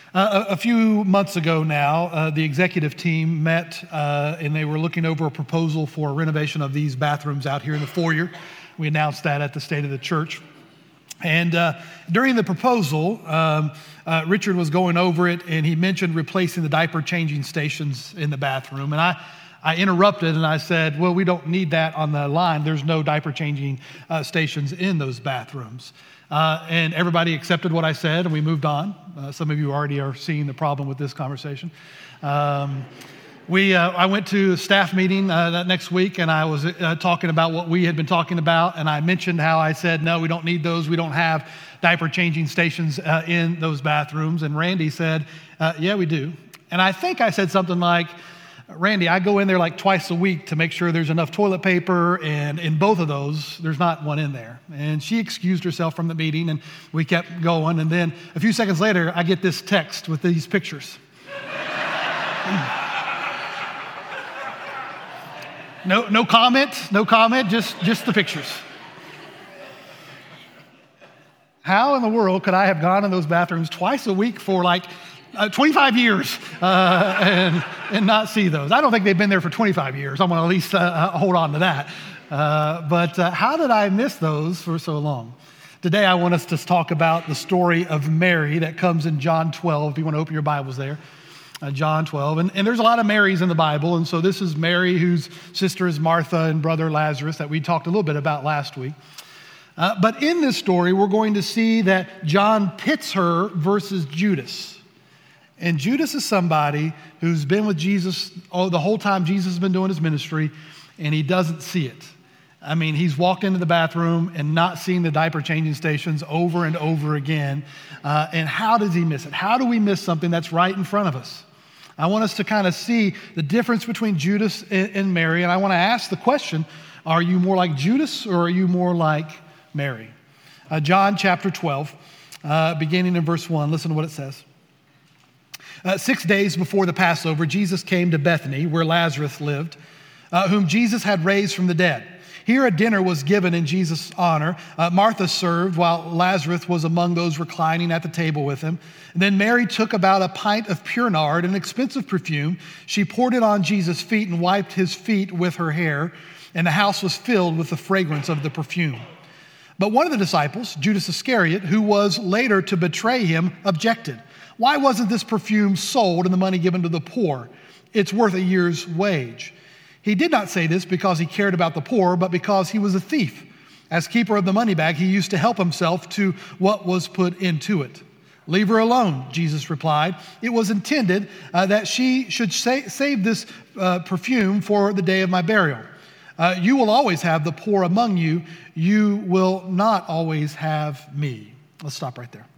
A few months ago now, the executive team met and they were looking over a proposal for a renovation of these bathrooms out here in the foyer. We announced that at the State of the Church. And during the proposal, Richard was going over it and he mentioned replacing the diaper changing stations in the bathroom. And I interrupted and I said, well, we don't need that on the line. There's no diaper changing stations in those bathrooms. And everybody accepted what I said and we moved on. Some of you already are seeing the problem with this conversation. I went to a staff meeting that next week and I was talking about what we had been talking about, and I mentioned how I said, no, we don't need those. We don't have diaper changing stations in those bathrooms. And Randy said, yeah, we do. And I think I said something like, Randy, I go in there like twice a week to make sure there's enough toilet paper, and in both of those, there's not one in there. And she excused herself from the meeting, and we kept going. And then a few seconds later, I get this text with these pictures. No comment, just the pictures. How in the world could I have gone in those bathrooms twice a week for like 25 years and not see those? I don't think they've been there for 25 years. I'm going to at least hold on to that. But how did I miss those for so long? Today I want us to talk about the story of Mary that comes in John 12, if you want to open your Bibles there. John 12. And there's a lot of Marys in the Bible. And so this is Mary, whose sister is Martha, and brother Lazarus, that we talked a little bit about last week. But in this story, we're going to see that John pits her versus Judas. And Judas is somebody who's been with Jesus the whole time Jesus has been doing his ministry, and he doesn't see it. I mean, he's walked into the bathroom and not seen the diaper changing stations over and over again. And how does he miss it? How do we miss something that's right in front of us? I want us to kind of see the difference between Judas and Mary. And I want to ask the question, are you more like Judas or are you more like Mary? John chapter 12, beginning in verse 1, listen to what it says. 6 days before the Passover, Jesus came to Bethany, where Lazarus lived, whom Jesus had raised from the dead. Here a dinner was given in Jesus' honor. Martha served while Lazarus was among those reclining at the table with him. And then Mary took about a pint of pure nard, an expensive perfume. She poured it on Jesus' feet and wiped his feet with her hair, and the house was filled with the fragrance of the perfume. But one of the disciples, Judas Iscariot, who was later to betray him, objected. Why wasn't this perfume sold and the money given to the poor? It's worth a year's wage. He did not say this because he cared about the poor, but because he was a thief. As keeper of the money bag, he used to help himself to what was put into it. Leave her alone, Jesus replied. It was intended that she should save this perfume for the day of my burial. You will always have the poor among you. You will not always have me. Let's stop right there.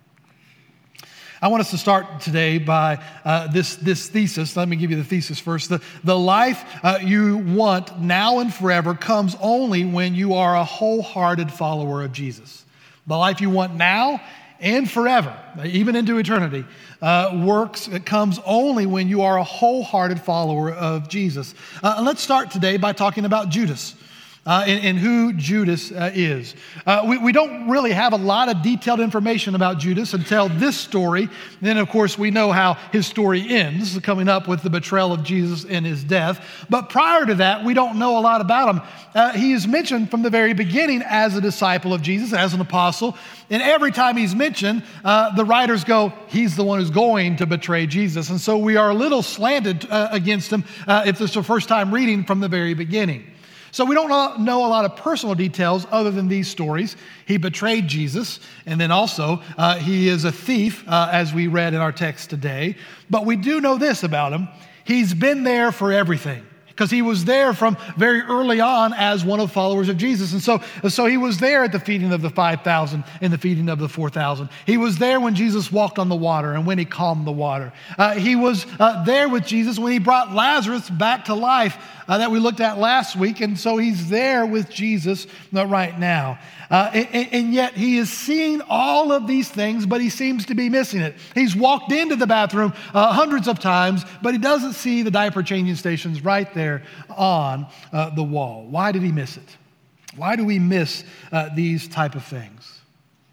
I want us to start today by this thesis. Let me give you the thesis first. The life you want now and forever comes only when you are a wholehearted follower of Jesus. The life you want now and forever, even into eternity, it comes only when you are a wholehearted follower of Jesus. Let's start today by talking about Judas. And who Judas is. We don't really have a lot of detailed information about Judas until this story. Then, of course, we know how his story ends, coming up with the betrayal of Jesus and his death. But prior to that, we don't know a lot about him. He is mentioned from the very beginning as a disciple of Jesus, as an apostle. And every time he's mentioned, the writers go, he's the one who's going to betray Jesus. And so we are a little slanted against him if it's the first time reading from the very beginning. So we don't know a lot of personal details other than these stories. He betrayed Jesus, and then also he is a thief, as we read in our text today. But we do know this about him. He's been there for everything, because he was there from very early on as one of the followers of Jesus. And so he was there at the feeding of the 5,000 and the feeding of the 4,000. He was there when Jesus walked on the water and when he calmed the water. He was there with Jesus when he brought Lazarus back to life that we looked at last week. And so he's there with Jesus right now. And yet he is seeing all of these things, but he seems to be missing it. He's walked into the bathroom hundreds of times, but he doesn't see the diaper changing stations right there on the wall. Why did he miss it? Why do we miss these type of things?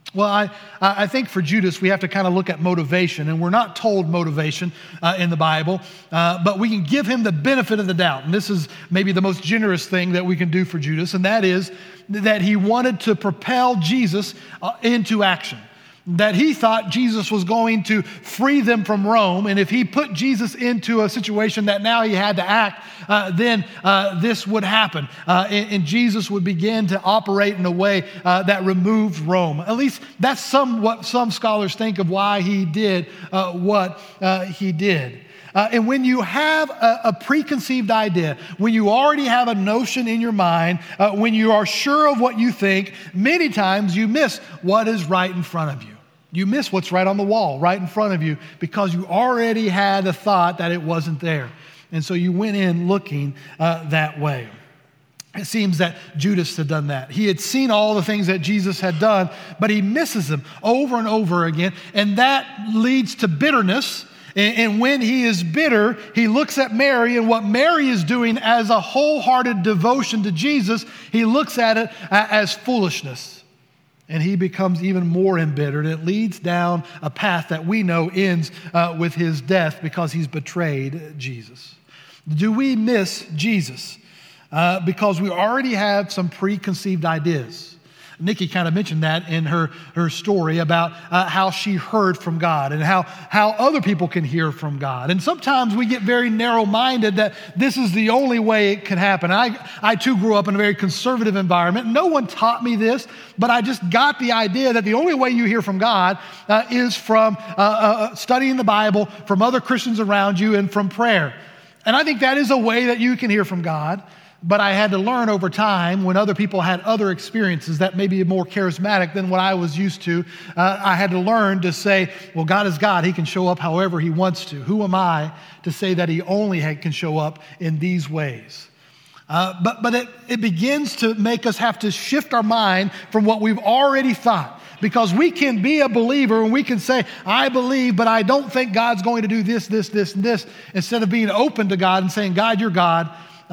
Well, I think for Judas, we have to kind of look at motivation, and we're not told motivation in the Bible, but we can give him the benefit of the doubt. And this is maybe the most generous thing that we can do for Judas, and that is that he wanted to propel Jesus into action. That he thought Jesus was going to free them from Rome, and if he put Jesus into a situation that now he had to act, then this would happen, and Jesus would begin to operate in a way that removed Rome. At least that's what some scholars think of why he did what he did. And when you have a preconceived idea, when you already have a notion in your mind, when you are sure of what you think, many times you miss what is right in front of you. You miss what's right on the wall, right in front of you, because you already had a thought that it wasn't there. And so you went in looking that way. It seems that Judas had done that. He had seen all the things that Jesus had done, but he misses them over and over again, and that leads to bitterness. And when he is bitter, he looks at Mary, and what Mary is doing as a wholehearted devotion to Jesus, he looks at it as foolishness. And he becomes even more embittered. It leads down a path that we know ends with his death because he's betrayed Jesus. Do we miss Jesus because we already have some preconceived ideas? Nikki kind of mentioned that in her story about how she heard from God and how other people can hear from God. And sometimes we get very narrow-minded that this is the only way it can happen. I too grew up in a very conservative environment. No one taught me this, but I just got the idea that the only way you hear from God is from studying the Bible, from other Christians around you, and from prayer. And I think that is a way that you can hear from God. But I had to learn over time when other people had other experiences that may be more charismatic than what I was used to. I had to learn to say, well, God is God. He can show up however he wants to. Who am I to say that he only can show up in these ways? But it begins to make us have to shift our mind from what we've already thought. Because we can be a believer and we can say, I believe, but I don't think God's going to do this, this, this, and this. Instead of being open to God and saying, God, you're God.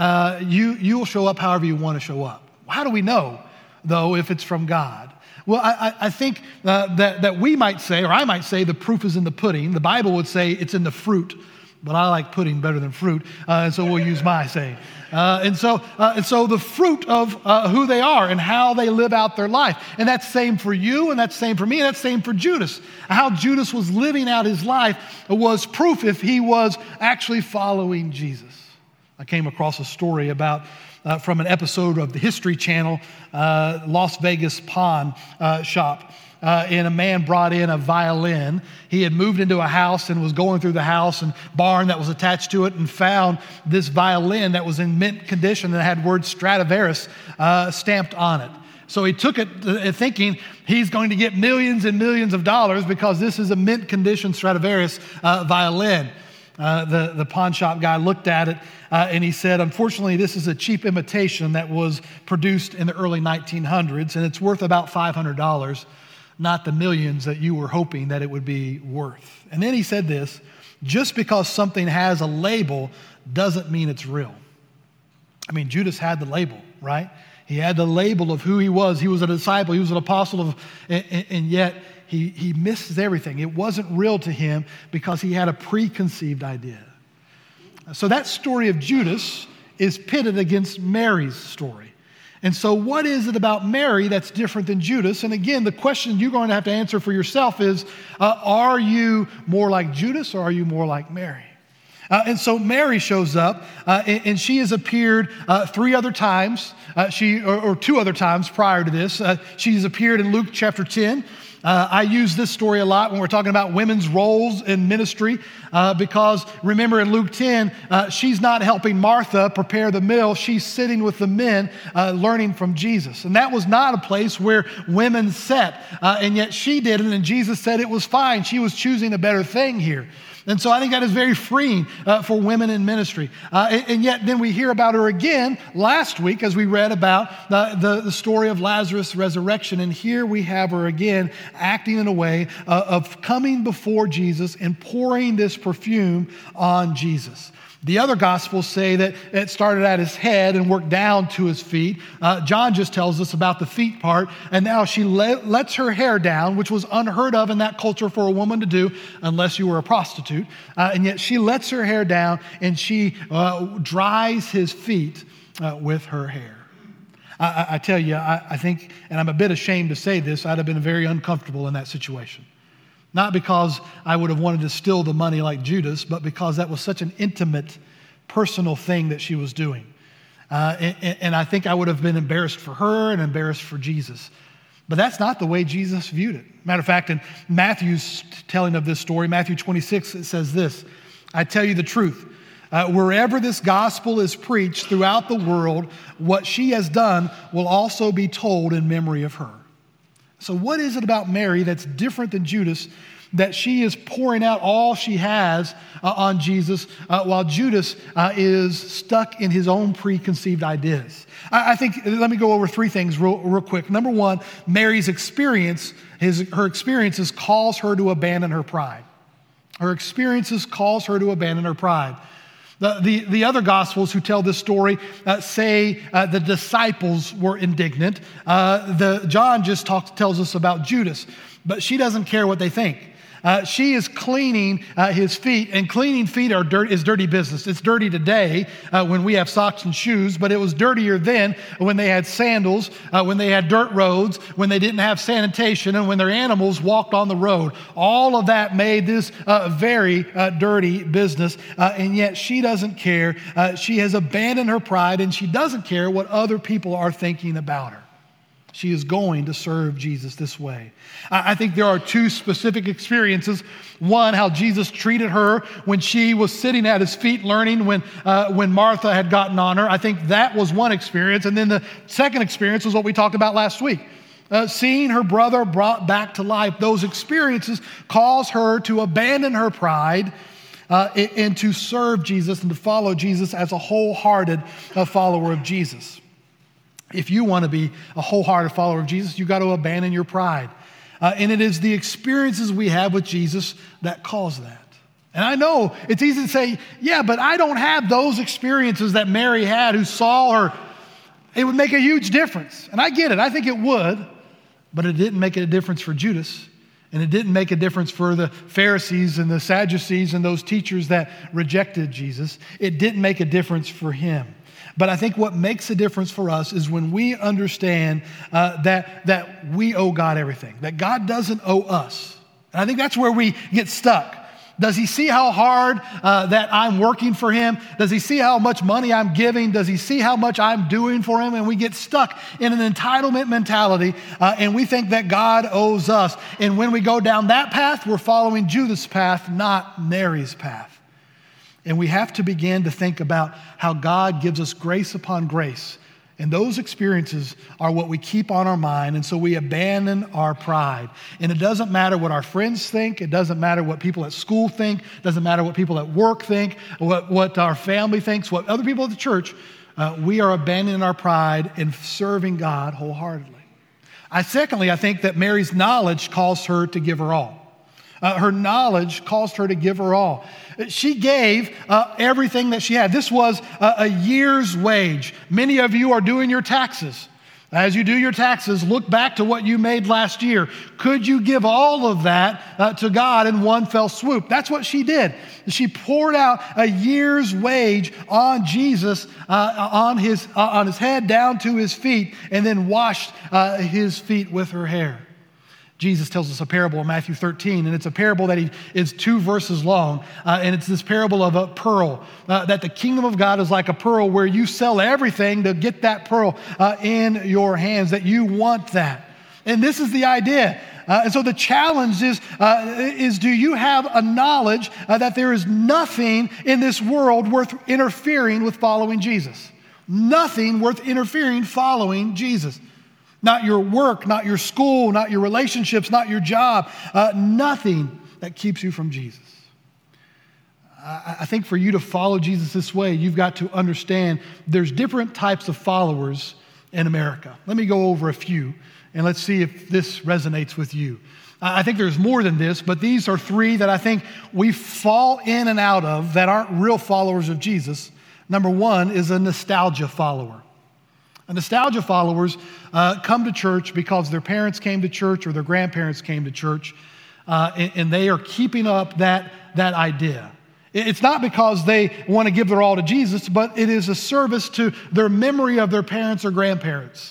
You will show up however you want to show up. How do we know, though, if it's from God? Well, I think that we might say, or I might say, the proof is in the pudding. The Bible would say it's in the fruit, but I like pudding better than fruit, and so we'll use my saying. And so the fruit of who they are and how they live out their life. And that's same for you, and that's same for me, and that's same for Judas. How Judas was living out his life was proof if he was actually following Jesus. I came across a story about from an episode of the History Channel, Las Vegas pawn shop. And a man brought in a violin. He had moved into a house and was going through the house and barn that was attached to it and found this violin that was in mint condition and had word Stradivarius stamped on it. So he took it thinking he's going to get millions and millions of dollars because this is a mint condition Stradivarius violin. The pawn shop guy looked at it and he said, unfortunately, this is a cheap imitation that was produced in the early 1900s, and it's worth about $500, not the millions that you were hoping that it would be worth. And then he said this, just because something has a label doesn't mean it's real. I mean, Judas had the label, right? He had the label of who he was. He was a disciple. He was an apostle and yet he misses everything. It wasn't real to him because he had a preconceived idea. So that story of Judas is pitted against Mary's story. And so what is it about Mary that's different than Judas? And again, the question you're going to have to answer for yourself is, are you more like Judas or are you more like Mary? And so Mary shows up, and she has appeared 3 other times, or 2 other times prior to this. She's appeared in Luke chapter 10. I use this story a lot when we're talking about women's roles in ministry because remember in Luke 10, she's not helping Martha prepare the meal. She's sitting with the men learning from Jesus. And that was not a place where women sat, and yet she did it, and Jesus said it was fine. She was choosing a better thing here. And so I think that is very freeing for women in ministry. And yet then we hear about her again last week as we read about the story of Lazarus' resurrection. And here we have her again acting in a way of coming before Jesus and pouring this perfume on Jesus. The other Gospels say that it started at his head and worked down to his feet. John just tells us about the feet part, and now she lets her hair down, which was unheard of in that culture for a woman to do unless you were a prostitute. And yet she lets her hair down and she dries his feet with her hair. I tell you, I think, and I'm a bit ashamed to say this, I'd have been very uncomfortable in that situation. Not because I would have wanted to steal the money like Judas, but because that was such an intimate, personal thing that she was doing. And I think I would have been embarrassed for her and embarrassed for Jesus. But that's not the way Jesus viewed it. Matter of fact, in Matthew's telling of this story, Matthew 26, it says this, I tell you the truth, wherever this gospel is preached throughout the world, what she has done will also be told in memory of her. So what is it about Mary that's different than Judas, that she is pouring out all she has on Jesus while Judas is stuck in his own preconceived ideas? I think, let me go over three things real quick. Number one, Mary's experience, her experiences calls her to abandon her pride. Her experiences calls her to abandon her pride. The other Gospels who tell this story say the disciples were indignant. John just tells us about Judas, but she doesn't care what they think. She is cleaning his feet, and cleaning feet is dirty business. It's dirty today when we have socks and shoes, but it was dirtier then when they had sandals, when they had dirt roads, when they didn't have sanitation, and when their animals walked on the road. All of that made this very dirty business, and yet she doesn't care. She has abandoned her pride, and she doesn't care what other people are thinking about her. She is going to serve Jesus this way. I think there are two specific experiences. One, how Jesus treated her when she was sitting at his feet learning when Martha had gotten on her. I think that was one experience. And then the second experience was what we talked about last week. Seeing her brother brought back to life. Those experiences cause her to abandon her pride and to serve Jesus and to follow Jesus as a wholehearted follower of Jesus. If you want to be a wholehearted follower of Jesus, you've got to abandon your pride. And it is the experiences we have with Jesus that cause that. And I know it's easy to say, yeah, but I don't have those experiences that Mary had who saw her. It would make a huge difference. And I get it. I think it would. But it didn't make a difference for Judas. And it didn't make a difference for the Pharisees and the Sadducees and those teachers that rejected Jesus. It didn't make a difference for him. But I think what makes a difference for us is when we understand that we owe God everything, that God doesn't owe us. And I think that's where we get stuck. Does he see how hard that I'm working for him? Does he see how much money I'm giving? Does he see how much I'm doing for him? And we get stuck in an entitlement mentality, and we think that God owes us. And when we go down that path, we're following Judas' path, not Mary's path. And we have to begin to think about how God gives us grace upon grace. And those experiences are what we keep on our mind. And so we abandon our pride. And it doesn't matter what our friends think. It doesn't matter what people at school think. It doesn't matter what people at work think, what our family thinks, what other people at the church. We are abandoning our pride and serving God wholeheartedly. Secondly, I think that Mary's knowledge calls her to give her all. Her knowledge caused her to give her all. She gave everything that she had. This was a year's wage. Many of you are doing your taxes. As you do your taxes, look back to what you made last year. Could you give all of that to God in one fell swoop? That's what she did. She poured out a year's wage on Jesus, on his head down to his feet, and then washed his feet with her hair. Jesus tells us a parable in Matthew 13, and it's a parable that is 2 verses long, and it's this parable of a pearl, that the kingdom of God is like a pearl where you sell everything to get that pearl in your hands, that you want that. And this is the idea. And so the challenge is do you have a knowledge that there is nothing in this world worth interfering with following Jesus? Nothing worth interfering following Jesus. Not your work, not your school, not your relationships, not your job. Nothing that keeps you from Jesus. I think for you to follow Jesus this way, you've got to understand there's different types of followers in America. Let me go over a few, and let's see if this resonates with you. I think there's more than this, but these are three that I think we fall in and out of that aren't real followers of Jesus. Number one is a nostalgia follower. A nostalgia followers come to church because their parents came to church or their grandparents came to church, and they are keeping up that idea. It's not because they want to give their all to Jesus, but it is a service to their memory of their parents or grandparents.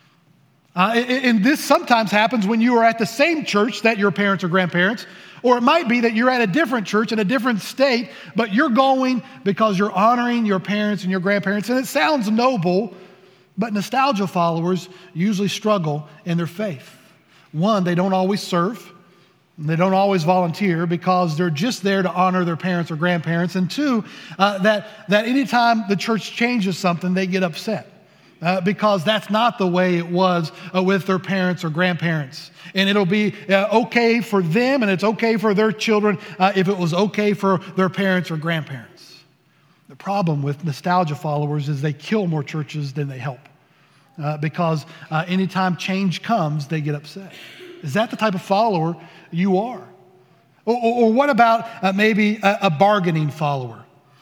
And this sometimes happens when you are at the same church that your parents or grandparents, or it might be that you're at a different church in a different state, but you're going because you're honoring your parents and your grandparents. And it sounds noble, but nostalgia followers usually struggle in their faith. One, they don't always serve. They don't always volunteer because they're just there to honor their parents or grandparents. And two, that anytime the church changes something, they get upset. Because that's not the way it was with their parents or grandparents. And it'll be okay for them and it's okay for their children if it was okay for their parents or grandparents. The problem with nostalgia followers is they kill more churches than they help. Because anytime change comes, they get upset. Is that the type of follower you are? Or what about maybe a bargaining follower?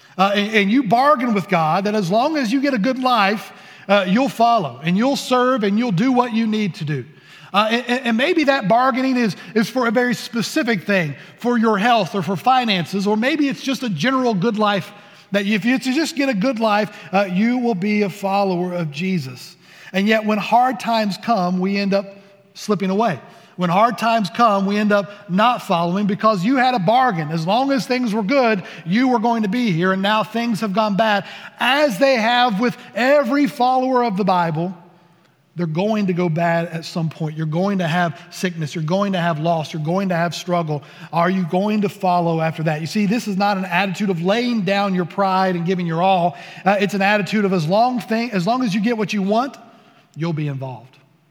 And you bargain with God that as long as you get a good life, you'll follow and you'll serve and you'll do what you need to do. And maybe that bargaining is for a very specific thing, for your health or for finances, or maybe it's just a general good life that if you just get a good life, you will be a follower of Jesus. And yet when hard times come, we end up slipping away. When hard times come, we end up not following because you had a bargain. As long as things were good, you were going to be here, and now things have gone bad. As they have with every follower of the Bible, they're going to go bad at some point. You're going to have sickness. You're going to have loss. You're going to have struggle. Are you going to follow after that? You see, this is not an attitude of laying down your pride and giving your all. It's an attitude of as long as you get what you want, you'll be involved.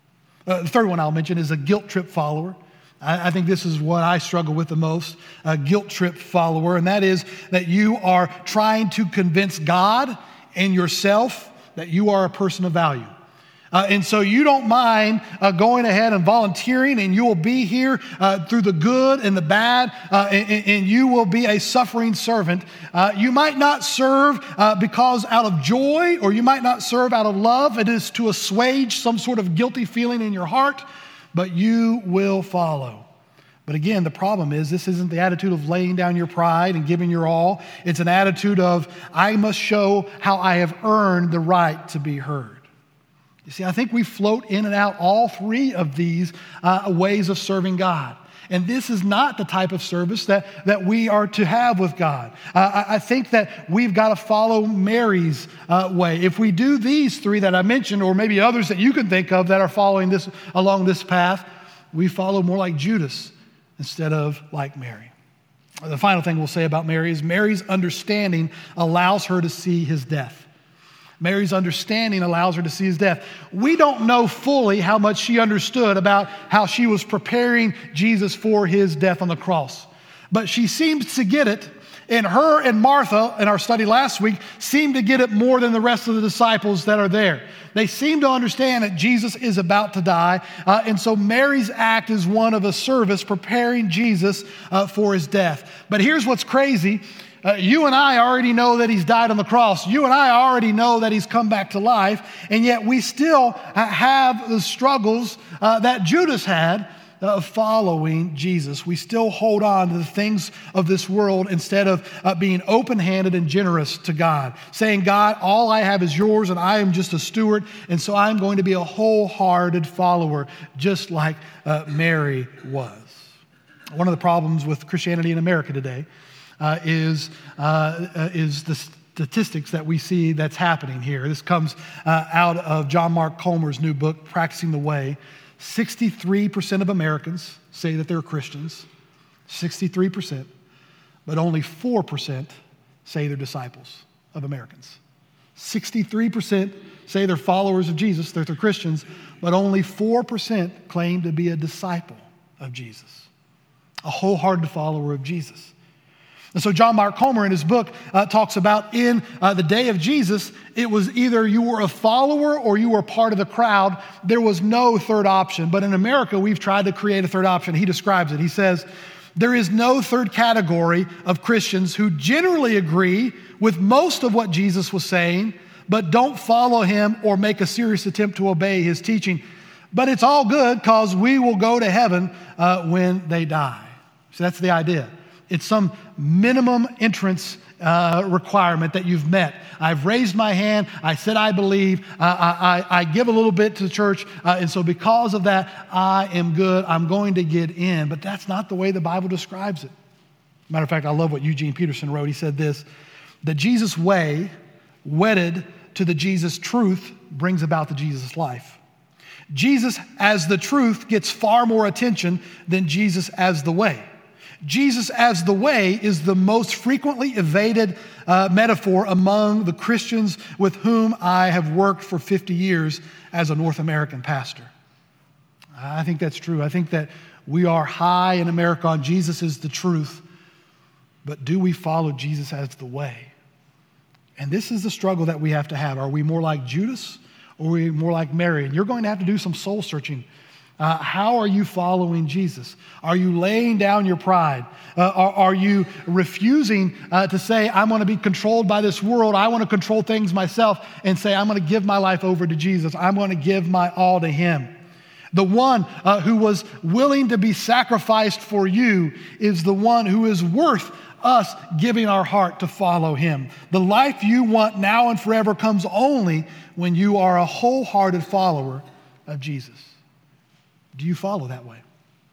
The third one I'll mention is a guilt trip follower. I think this is what I struggle with the most, a guilt trip follower, and that is that you are trying to convince God and yourself that you are a person of value. And so you don't mind going ahead and volunteering, and you will be here through the good and the bad, and you will be a suffering servant. You might not serve because out of joy, or you might not serve out of love. It is to assuage some sort of guilty feeling in your heart, but you will follow. But again, the problem is this isn't the attitude of laying down your pride and giving your all. It's an attitude of, I must show how I have earned the right to be heard. You see, I think we float in and out all three of these ways of serving God. And this is not the type of service that we are to have with God. I think that we've got to follow Mary's way. If we do these three that I mentioned, or maybe others that you can think of that are following this along this path, we follow more like Judas instead of like Mary. The final thing we'll say about Mary is Mary's understanding allows her to see his death. Mary's understanding allows her to see his death. We don't know fully how much she understood about how she was preparing Jesus for his death on the cross. But she seems to get it, and her and Martha, in our study last week, seem to get it more than the rest of the disciples that are there. They seem to understand that Jesus is about to die, and so Mary's act is one of a service preparing Jesus for his death. But here's what's crazy. You and I already know that he's died on the cross. You and I already know that he's come back to life. And yet we still have the struggles that Judas had of following Jesus. We still hold on to the things of this world instead of being open-handed and generous to God. Saying, God, all I have is yours and I am just a steward. And so I'm going to be a wholehearted follower just like Mary was. One of the problems with Christianity in America today is the statistics that we see that's happening here. This comes out of John Mark Comer's new book, Practicing the Way. 63% of Americans say that they're Christians, 63%, but only 4% say they're disciples of Americans. 63% say they're followers of Jesus, they're Christians, but only 4% claim to be a disciple of Jesus, a wholehearted follower of Jesus. And so John Mark Comer in his book talks about in the day of Jesus, it was either you were a follower or you were part of the crowd. There was no third option. But in America, we've tried to create a third option. He describes it. He says, there is no third category of Christians who generally agree with most of what Jesus was saying, but don't follow him or make a serious attempt to obey his teaching. But it's all good because we will go to heaven when they die. So that's the idea. It's some minimum entrance requirement that you've met. I've raised my hand. I said I believe. I give a little bit to the church. And so because of that, I am good. I'm going to get in. But that's not the way the Bible describes it. Matter of fact, I love what Eugene Peterson wrote. He said this, the Jesus way, wedded to the Jesus truth, brings about the Jesus life. Jesus as the truth gets far more attention than Jesus as the way. Jesus as the way is the most frequently evaded metaphor among the Christians with whom I have worked for 50 years as a North American pastor. I think that's true. I think that we are high in America on Jesus is the truth, but do we follow Jesus as the way? And this is the struggle that we have to have. Are we more like Judas or are we more like Mary? And you're going to have to do some soul searching. How are you following Jesus? Are you laying down your pride? Are you refusing to say, I'm going to be controlled by this world. I want to control things myself and say, I'm going to give my life over to Jesus. I'm going to give my all to him. The one who was willing to be sacrificed for you is the one who is worth us giving our heart to follow him. The life you want now and forever comes only when you are a wholehearted follower of Jesus. Do you follow that way?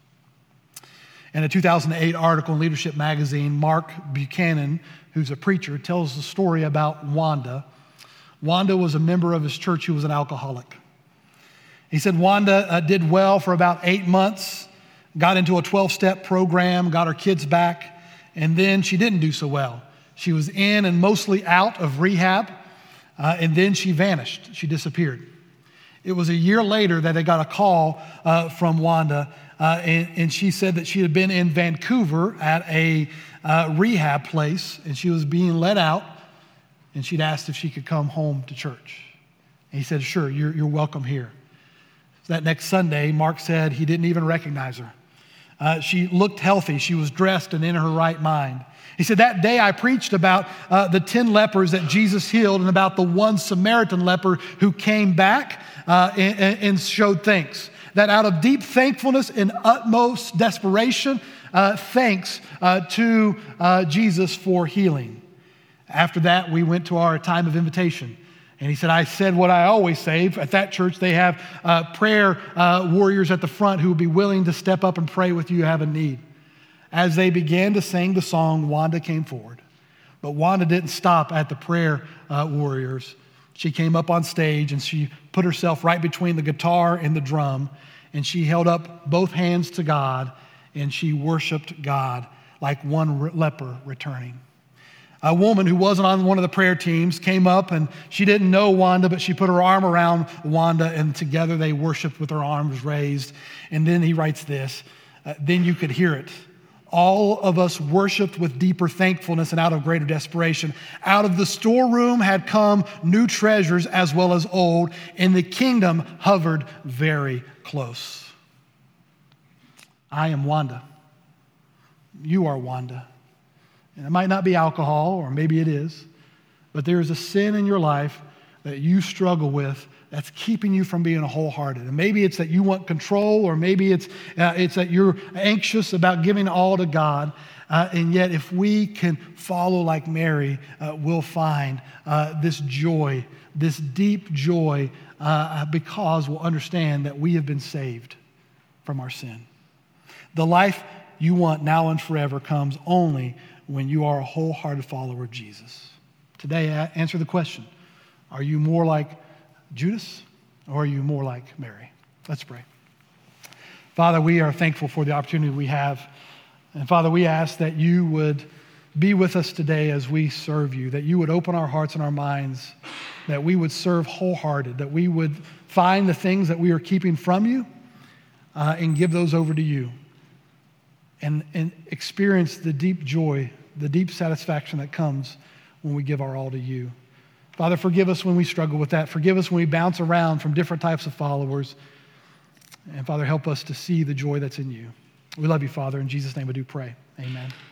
In a 2008 article in Leadership Magazine, Mark Buchanan, who's a preacher, tells the story about Wanda. Wanda was a member of his church who was an alcoholic. He said Wanda did well for about 8 months, got into a 12-step program, got her kids back, and then she didn't do so well. She was in and mostly out of rehab, and then she vanished. She disappeared. It was a year later that they got a call from Wanda, and she said that she had been in Vancouver at a rehab place, and she was being let out, and she'd asked if she could come home to church. And he said, sure, you're welcome here. So that next Sunday, Mark said he didn't even recognize her. She looked healthy. She was dressed and in her right mind. He said, that day I preached about the 10 lepers that Jesus healed and about the one Samaritan leper who came back and showed thanks. That out of deep thankfulness and utmost desperation, thanks to Jesus for healing. After that, we went to our time of invitation. And he said, I said what I always say. At that church, they have prayer warriors at the front who will be willing to step up and pray with you who have a need. As they began to sing the song, Wanda came forward. But Wanda didn't stop at the prayer warriors. She came up on stage and she put herself right between the guitar and the drum, and she held up both hands to God, and she worshiped God like one leper returning. A woman who wasn't on one of the prayer teams came up, and she didn't know Wanda, but she put her arm around Wanda, and together they worshiped with their arms raised. And then he writes this, then you could hear it. All of us worshiped with deeper thankfulness and out of greater desperation. Out of the storeroom had come new treasures as well as old, and the kingdom hovered very close. I am Wanda. You are Wanda. And it might not be alcohol, or maybe it is, but there is a sin in your life that you struggle with that's keeping you from being wholehearted. And maybe it's that you want control, or maybe it's that you're anxious about giving all to God. And yet if we can follow like Mary, we'll find this joy, this deep joy, because we'll understand that we have been saved from our sin. The life you want now and forever comes only when you are a wholehearted follower of Jesus. Today, answer the question, are you more like Judas, or are you more like Mary? Let's pray. Father, we are thankful for the opportunity we have. And Father, we ask that you would be with us today as we serve you, that you would open our hearts and our minds, that we would serve wholehearted, that we would find the things that we are keeping from you and give those over to you, and experience the deep joy the deep satisfaction that comes when we give our all to you. Father, forgive us when we struggle with that. Forgive us when we bounce around from different types of followers. And Father, help us to see the joy that's in you. We love you, Father. In Jesus' name we do pray. Amen.